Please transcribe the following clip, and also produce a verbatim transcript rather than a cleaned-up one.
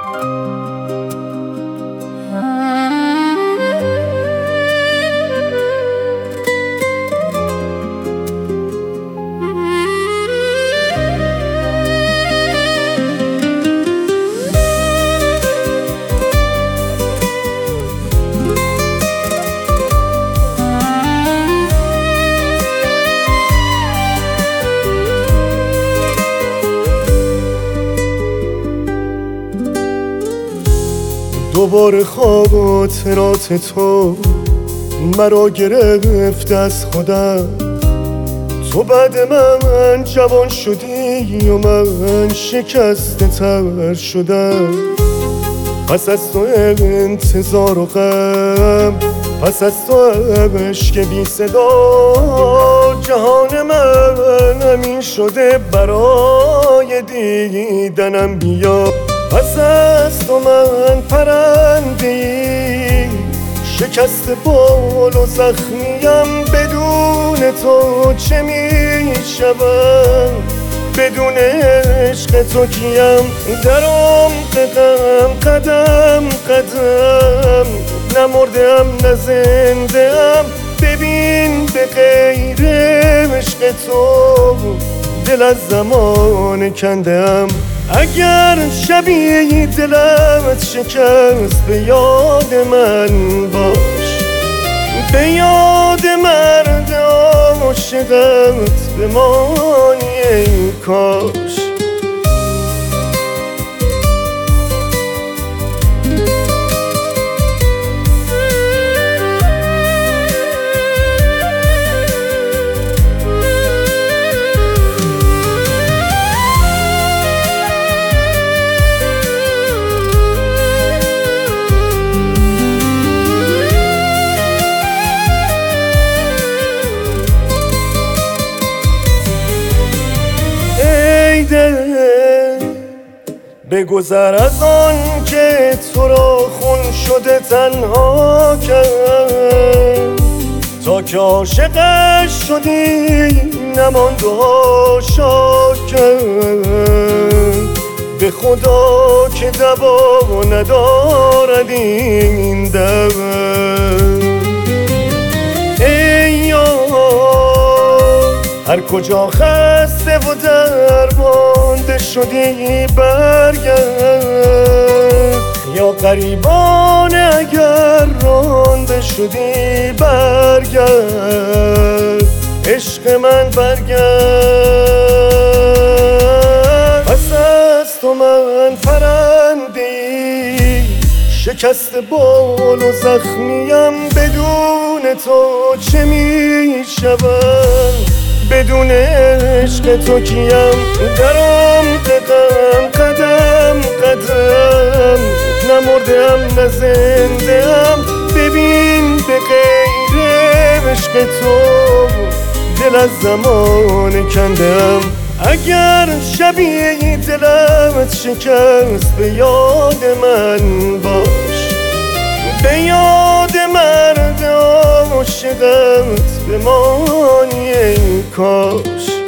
دوباره خاطرات تو مرا گرفت از خودم. تو بعد من جوان شدی و من شکسته تر شدم. پس از تو انتظار و غم، پس از تو عشق بی صدا، جهان من همین شده برای دیدنم بیا. پس از تو من پرنده‌ای شکست بال و زخمیم. بدون تو چه میشوم؟ بدون عشق تو کیم؟ در عمق غم قدم قدم، نمردم نه زنده‌ام. ببین به غیر عشق تو دل از زمان کندم. اگر شبی دلت شکست به یاد من باش، به یاد مرد عاشقت بمانی ای کاش. بگذر از آن که تو را خون شده تنها کرد. تا که عاشقش شدی نماند و عاشق کرد. به خدا که دوا ندارد این درد. ای یار هر کجا خسته و درمانده شدی برگرد. یا غریبانه اگر رانده شدی برگرد. عشق من برگرد. پس از تو من پرنده‌ای شکست بال و زخمیم. بدون تو چه میشوم؟ بدون عشق تو کیم؟ در عمق غم قدم قدم، نمردم نه زنده‌ام. ببین به غیر عشق تو دل از زمان کندم. اگر شبی دلت شکست به یاد من باش، به یاد مرد عاشقت بمانی ای کاش.